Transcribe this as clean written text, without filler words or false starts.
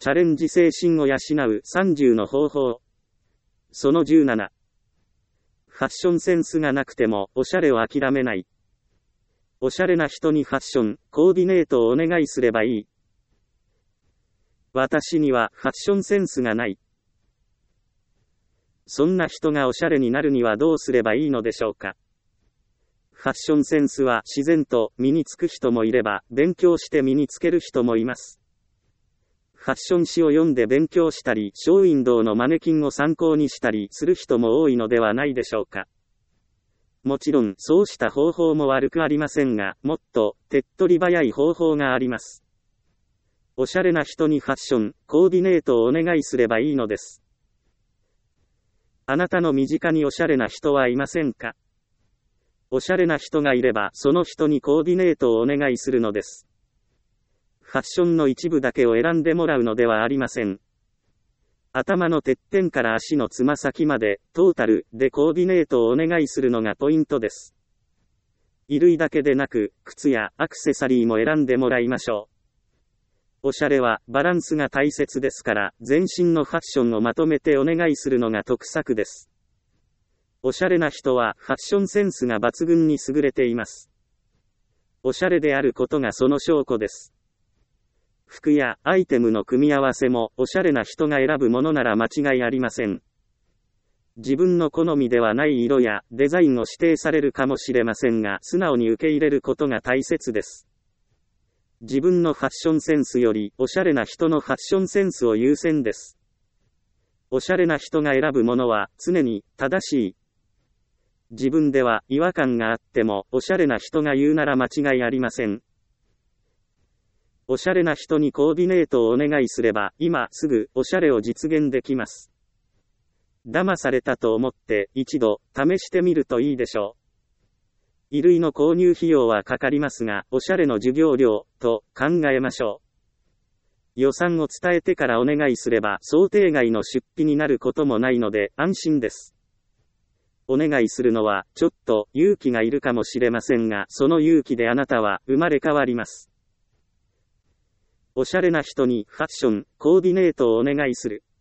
チャレンジ精神を養う30の方法。その17。ファッションセンスがなくてもおしゃれを諦めない。おしゃれな人にファッション、コーディネートをお願いすればいい。私にはファッションセンスがない。そんな人がおしゃれになるにはどうすればいいのでしょうか。ファッションセンスは自然と身につく人もいれば、勉強して身につける人もいます。ファッション誌を読んで勉強したり、ショーウィンドウのマネキンを参考にしたりする人も多いのではないでしょうか。もちろん、そうした方法も悪くありませんが、もっと手っ取り早い方法があります。おしゃれな人にファッション、コーディネートをお願いすればいいのです。あなたの身近におしゃれな人はいませんか？おしゃれな人がいれば、その人にコーディネートをお願いするのです。ファッションの一部だけを選んでもらうのではありません。頭のてっぺんから足のつま先まで、トータルでコーディネートをお願いするのがポイントです。衣類だけでなく、靴やアクセサリーも選んでもらいましょう。おしゃれはバランスが大切ですから、全身のファッションをまとめてお願いするのが得策です。おしゃれな人はファッションセンスが抜群に優れています。おしゃれであることがその証拠です。服やアイテムの組み合わせもおしゃれな人が選ぶものなら間違いありません。自分の好みではない色やデザインを指定されるかもしれませんが、素直に受け入れることが大切です。自分のファッションセンスよりおしゃれな人のファッションセンスを優先です。おしゃれな人が選ぶものは常に正しい。自分では違和感があっても、おしゃれな人が言うなら間違いありません。おしゃれな人にコーディネートをお願いすれば、今すぐおしゃれを実現できます。騙されたと思って一度試してみるといいでしょう。衣類の購入費用はかかりますが、おしゃれの授業料と考えましょう。予算を伝えてからお願いすれば、想定外の出費になることもないので安心です。お願いするのはちょっと勇気がいるかもしれませんが、その勇気であなたは生まれ変わります。おしゃれな人にファッション、コーディネートをお願いする。